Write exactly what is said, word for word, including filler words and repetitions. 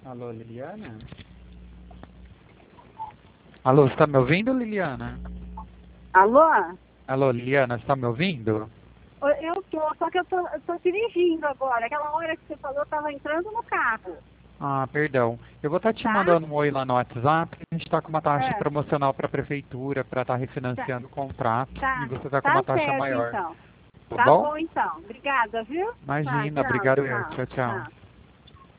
Alô, Liliana? Alô, você tá me ouvindo, Liliana? Alô? Alô, Liliana, você tá me ouvindo? Eu tô, só que eu tô, eu tô dirigindo agora. Aquela hora que você falou, eu tava entrando no carro, Ah, perdão. Eu vou estar te tá? mandando um oi lá no WhatsApp. A gente está com uma taxa É, promocional para a prefeitura para estar tá, refinanciando o contrato e tá, você está com uma tá taxa certo maior. então. Tá Tá bom? bom então. Obrigada, viu? Tá, Imagina, tchau, obrigado eu. tchau, Tchau, tchau. tchau.